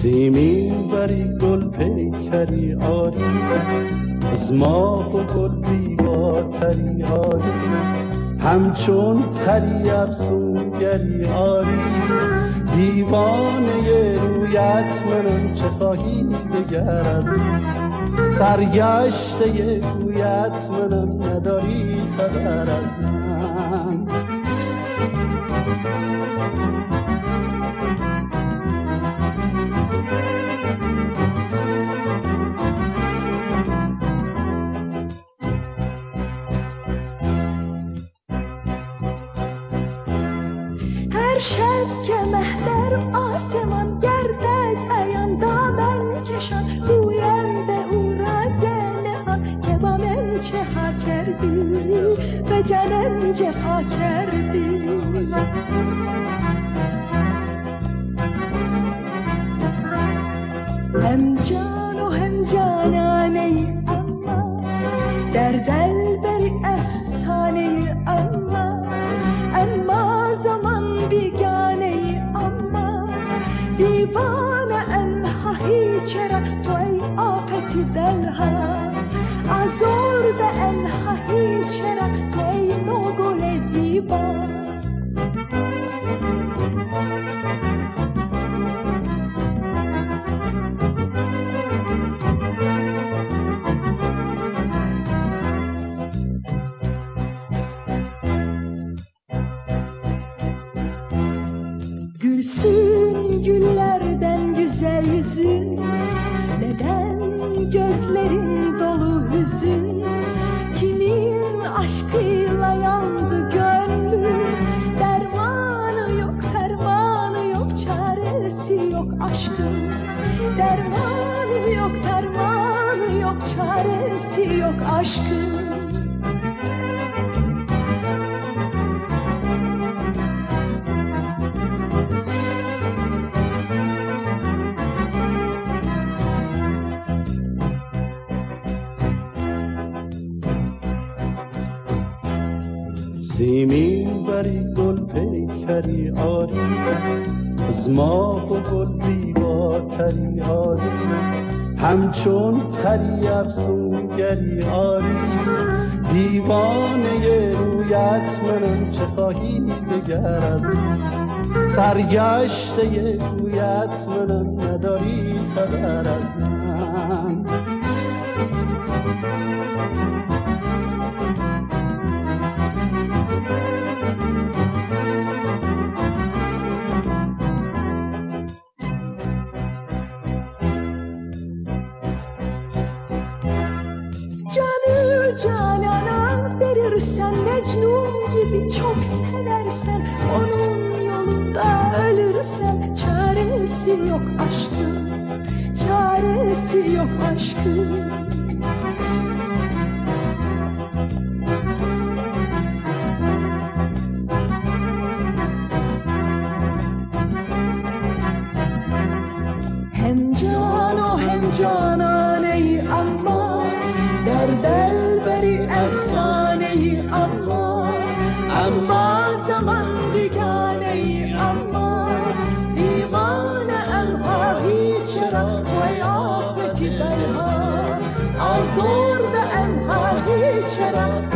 سیمین بری گل پیکری آری، از ماه و گل زیباتری آری، همچون پری افسونگری آری. دیوانه رویت منم، چه خواهی دگر از سرگشته گویت منم، نداری خبر از من. هر شب که مه در آسمان گردد عیان، دامن کشان گویم به او راز نهان، که با من چه ها کردی، به جانم جفا کردی. هم جان و هم جانانه ای اما، در دل بری افسانه ای اما زمان بیگانه ای اما. دیوانه انهایی چرا تو ای آفتی دلها، آزرده انهایی چرا تو ای نوگل زیبا. Gülsün güllerden güzel yüzün, neden gözlerin dolu hüzün? Kimin aşkıyla yandı gönlü, dermanı yok, çaresi yok aşkın. Dermanı yok, çaresi yok aşkın. سیمین بری گل پیکری آری، از ماه و گل زیباتری آری، همچون پری افسونگری آری. دیوانه رویت منم، چه خواهی دگر از سرگشته گویت منم، نداری خبر از من. Canı canana verirsen, Mecnun gibi çok seversen, onun yolunda ölürsen, çaresi yok aşkın, çaresi yok aşkın. Hem cano hem canane-i amma, در دل بری افسانه‌ای اما زمان بیگانه ای اما. دیوانه انهایی چرا توی آفتی دلها، آزرده انهایی چرا